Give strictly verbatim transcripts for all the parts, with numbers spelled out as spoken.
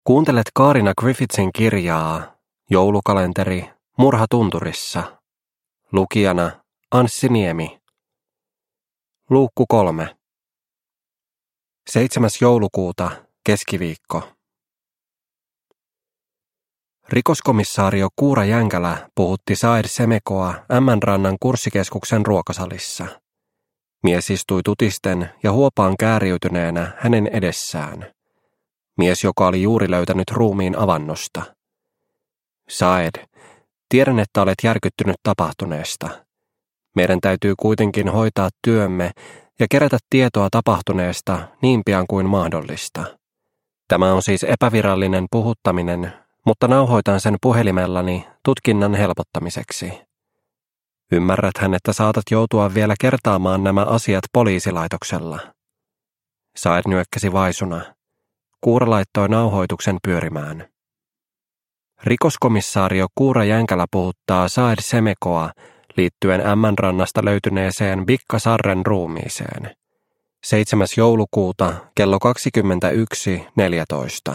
Kuuntelet Kaarina Griffithsin kirjaa Joulukalenteri Murha tunturissa. Lukijana Anssi Niemi. Luukku kolme. seitsemäs joulukuuta, keskiviikko. Rikoskomisaario Kuura Jänkälä puhutti Said Semekoa Ämmänrannan kurssikeskuksen ruokasalissa. Mies istui tutisten ja huopaan kääriytyneenä hänen edessään. Mies, joka oli juuri löytänyt ruumiin avannosta. Said, tiedän, että olet järkyttynyt tapahtuneesta. Meidän täytyy kuitenkin hoitaa työmme ja kerätä tietoa tapahtuneesta niin pian kuin mahdollista. Tämä on siis epävirallinen puhuttaminen, mutta nauhoitan sen puhelimellani tutkinnan helpottamiseksi. Ymmärräthän, että saatat joutua vielä kertaamaan nämä asiat poliisilaitoksella. Said nyökkäsi vaisuna. Kuura laittoi nauhoituksen pyörimään. Rikoskomissaario Kuura Jänkälä puhuttaa Said Semekoa liittyen Ämmänrannasta löytyneeseen Bikka Sarren ruumiiseen. seitsemäs joulukuuta kello kaksikymmentäyksi neljätoista.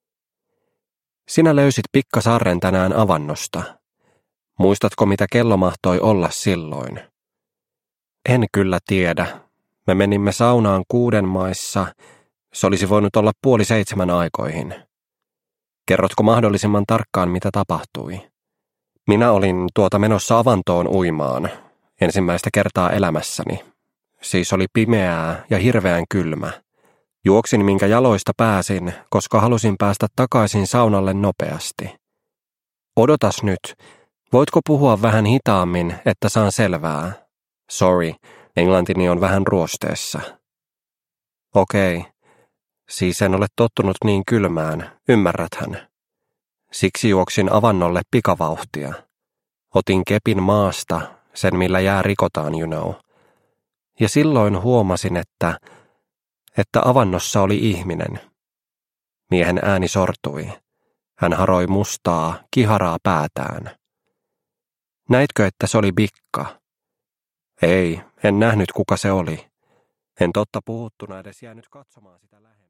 Sinä löysit Bikka Sarren tänään avannosta. Muistatko, mitä kello mahtoi olla silloin? En kyllä tiedä. Me menimme saunaan kuuden maissa. Se olisi voinut olla puoli seitsemän aikoihin. Kerrotko mahdollisimman tarkkaan, mitä tapahtui? Minä olin tuota menossa avantoon uimaan, ensimmäistä kertaa elämässäni. Siis oli pimeää ja hirveän kylmä. Juoksin minkä jaloista pääsin, koska halusin päästä takaisin saunalle nopeasti. Odotas nyt, voitko puhua vähän hitaammin, että saan selvää? Sorry, englantini on vähän ruosteessa. Okei. Siis en ole tottunut niin kylmään, ymmärräthän. Siksi juoksin avannolle pikavauhtia. Otin kepin maasta, sen millä jää rikotaan, you know. Ja silloin huomasin, että, että avannossa oli ihminen. Miehen ääni sortui. Hän haroi mustaa, kiharaa päätään. Näitkö, että se oli Bikka? Ei, en nähnyt kuka se oli. En totta puhuttuna edes jäänyt katsomaan sitä lähemmin.